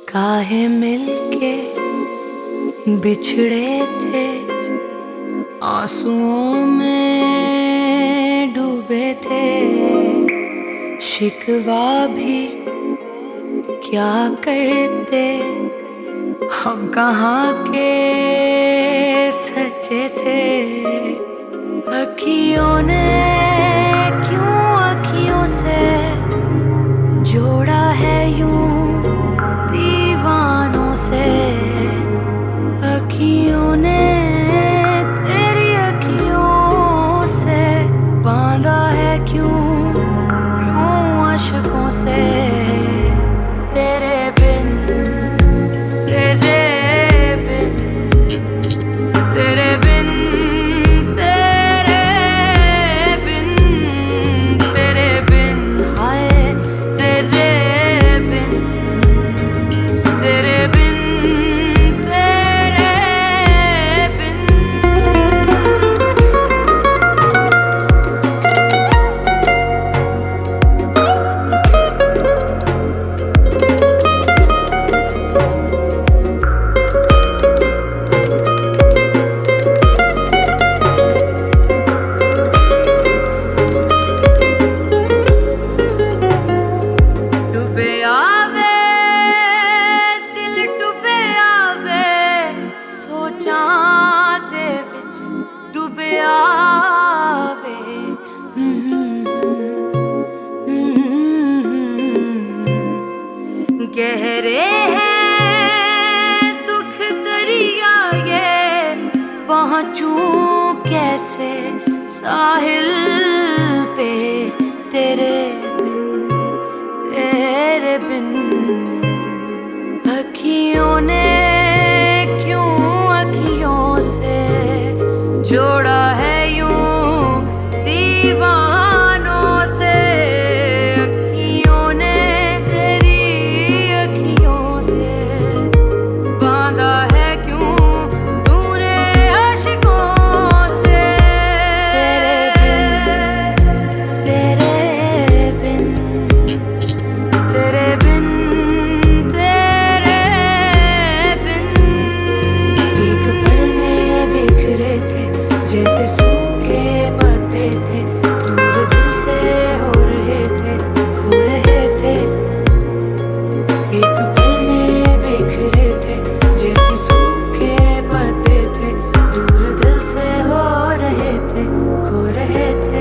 काहे मिलके बिछड़े थे, आंसुओं में डूबे थे। शिकवा भी क्या करते, हम कहाँ के सच्चे थे। अखियों ने क्यों अखियों से जोड़ा है यूं दीवानों से। अखियों ने तेरी अखियों से बांधा है क्यों यूं अशकों से। तेरे बिन तेरे बिन तेरे बिन तेरे बिन तेरे बिन हाय तेरे बिन तेरे बिन गहरे हैं दुख दरिया ये, पहुंचूं कैसे साहिल पे। तेरे बिन तेरे बिन अखियों ने क्यों अखियों से जोड़ा है यूं दीवानों से। अखियों ने तेरी अखियों से बांधा है क्यों दूरे आशिकों से। तेरे बिन तेरे बिन तेरे बिन एक पल में बिखरे थे जैसे सूखे पत्ते थे। दूर दिल से हो रहे थे खो रहे थे। एक पल में बिखरे थे जैसे सूखे पत्ते थे। दूर दिल से हो रहे थे खो रहे थे।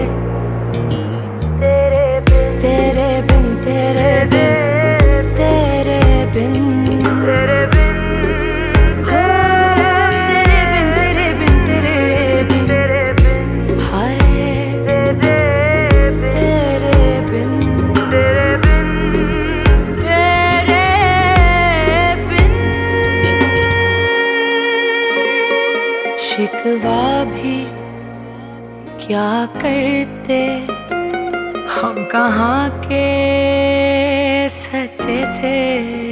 तेरे बिन तेरे बिन तेरे बिन तेरे बिन तेरे बिन तेरे बिन तेरे बिन तेरे बिन हाय तेरे बिन तेरे बिन तेरे बिन। शिकवा भी क्या करते, हम कहाँ के सच्चे थे।